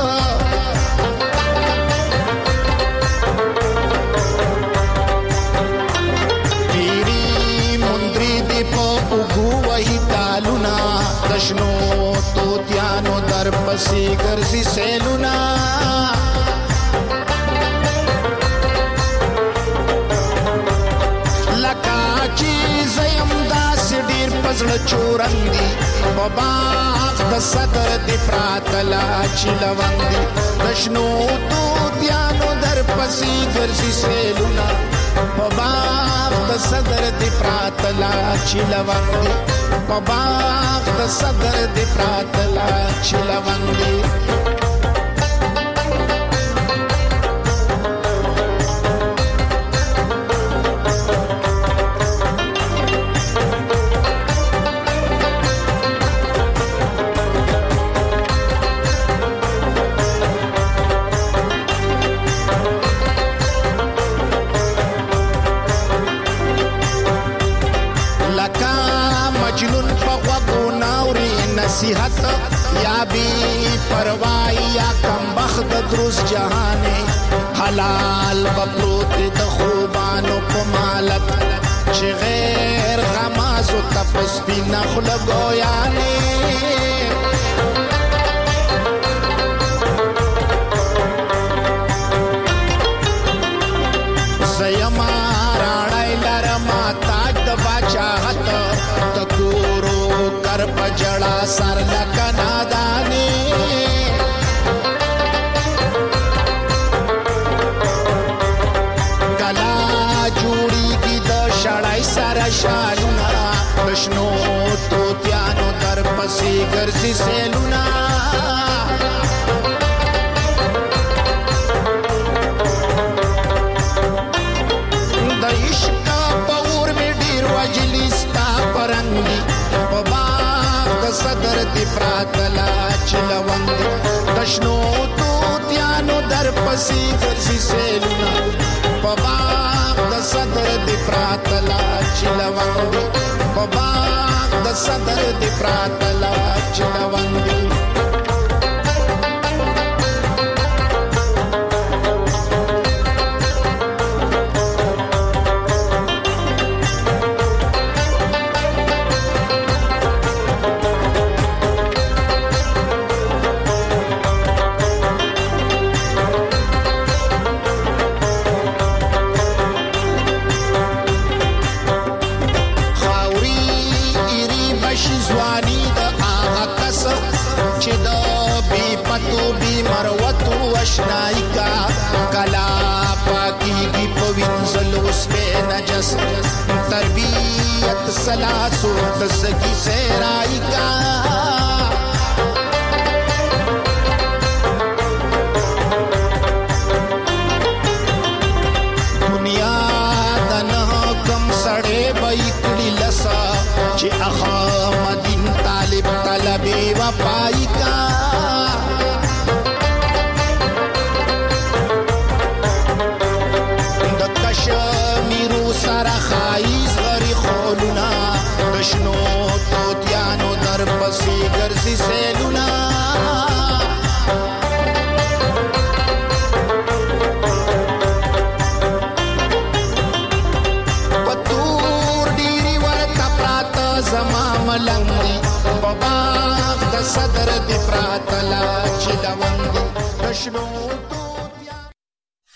پیری مندری دی پا اگو وہی تالونا دشنو توتیانو در پسی گرزی سیلونا پزړه چورندي په باغ د صدر دی پراتلا چلوندي دشنو توتیانو در پسې ګرځي سیلونا په باغ د صدر دی پراتلا چلوندي په باغ د صدر دی پراتلا چلوندي نصیحت یا بی پروائی یا کم بخت دروس جہانے حلال بپروت د خوبانو پمالت چه غیر غمازو تپس بی نخل گویانے زیما راڑای لرما تاج د باچاہت تکورو کر پجڑا سر لکنا دانے کلا جوڑی کی د شڑائی سر شالونا بشنو توتیانو در پسی گرزی سیلونا د عشق پور میں ډیر وجلیستا پرنگی صدر دی پراتلا چلوندی دشنو توتیانو در پسی گرزی سیلونا پباغ د صدر دی پراتلا چلوندی پباغ د صدر دی پراتلا چلوندی اشنائی کا کلا پاکی کی پوینزل اس پہ نجس تربیت سلاسو دسکی سیرائی کا دنیا دنہ کم سڑے بیکڑی لسا چی اخا مدین طالب طلبی وپائی کا میرو سارا خایز غری خولونا دشنو توتیانو در پسی گرزی سیلونا پتور ڈیری ورطا پراتا زما ملنگی بباغ دا صدر دی پراتلا چلوندی دشنو